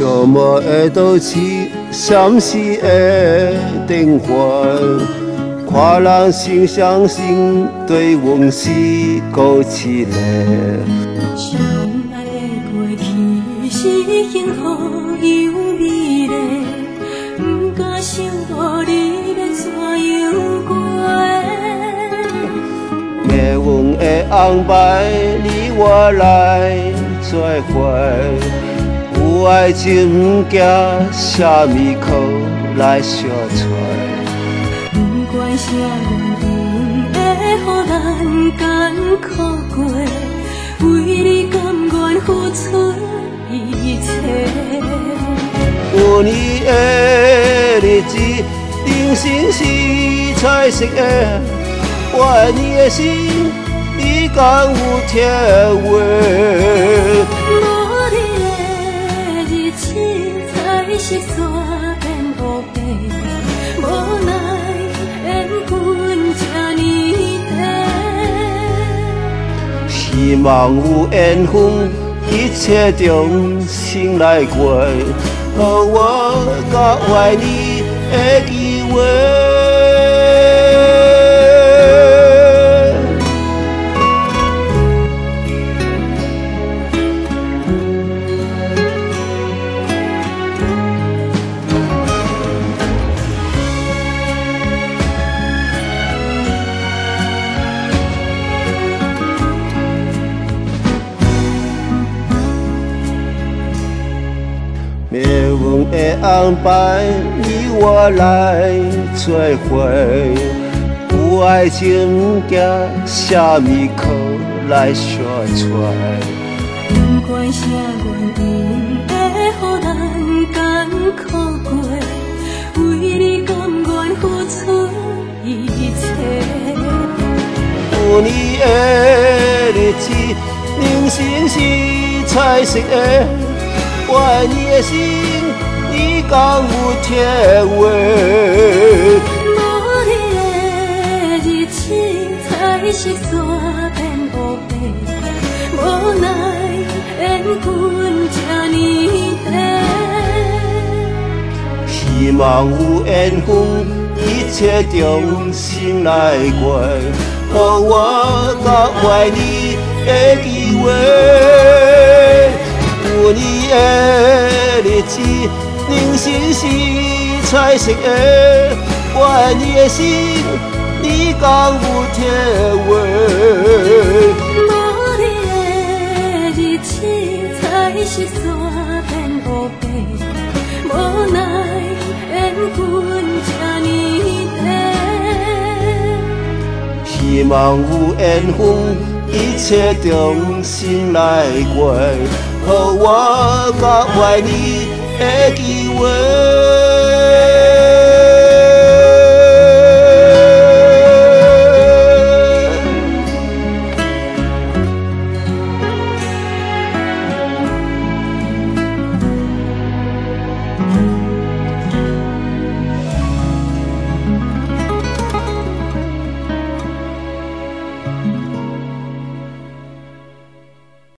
寂寞的都市，闪烁的灯火，看人心相信，对往事搁一个。 相爱的过去是幸福又美丽，不敢想到你要怎样过。 命运的安排，你我来做伙。 有爱情不惊，啥物苦来相带？ 不管啥原因会予咱艰苦过，为你甘愿付出一切。 有你的日子，人生是彩色的，我爱你的心，你敢有体会？ 才是山变乌白，无奈缘分这呢短。希望有缘分，一切重新来过，予我甲爱你的机会。 命运的安排，你我来做伙。有爱情不惊，啥物苦来相带？ 不管啥原因会予咱艰苦过，为你甘愿付出一切。 有你的日子，人生是彩色的。 我爱你的心，你敢有体会？ 无你的日子，才是山变乌白，无奈缘分这呢短。 希望有缘分，一切重新来过，予我甲爱你的机会。 有你的日子，人生是彩色的。我爱你的心，你敢有体会？ 无你的日子，才是山变乌白，无奈缘分这呢短。 希望有缘分，一切重新来过。 予我甲爱你的机会。